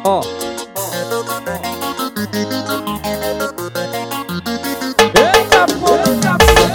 Ó. Eita porra!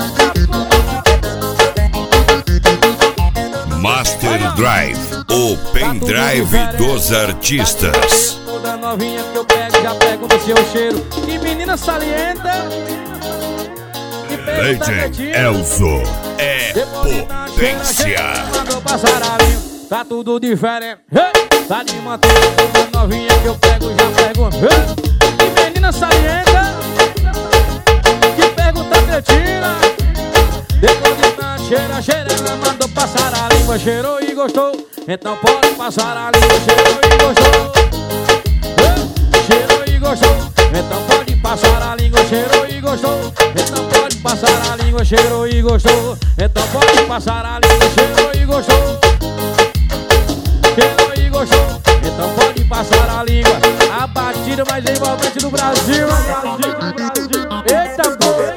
Master Drive, o pendrive dos artistas. Toda novinha que eu pego, já pego no seu cheiro. Que menina salienta. Que Legend Elzo é potência. Mandou passar a linha, tá tudo diferente. Tá de manteiga, toda novinha que eu pego, já pego. Que menina salienta. Que pergunta cretina. Depois de tanto cheira, ela mandou passar a língua. Cheirou e gostou, então pode passar a língua. Cheirou e gostou. Cheirou e gostou, então pode passar a língua. Cheirou e gostou, então pode passar a língua. Cheirou e gostou, então pode passar a língua. Cheirou e gostou. Cheirou e gostou, então pode passar a língua. A batida mais envolvente do Brasil. Eita porra!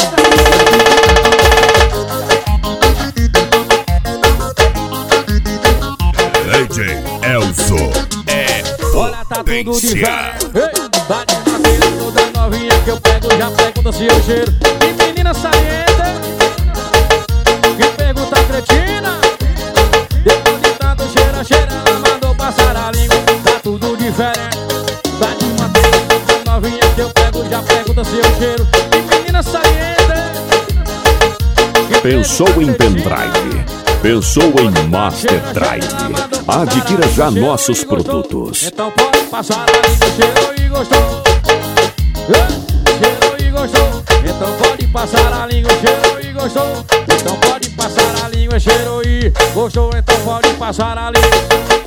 Legend Elzo é Olha, tá tudo potência. diferente. Tá de madeira, toda novinha que eu pego, já pego do seu cheiro. Que menina salienta. Que pergunta cretina. Depois de tanto cheira, ela mandou passar a língua. Tá tudo diferente. Tá de madeira, toda novinha que eu pego, já pego do seu cheiro. Que menina salienta. Pensou em pendrive? Pensou em Master Drive? Adquira já nossos produtos. Então pode passar a língua. Cheirou e gostou. Cheirou e gostou. Então pode passar a língua. Cheirou e gostou. Então pode passar a língua. Cheirou e gostou. Então pode passar a língua.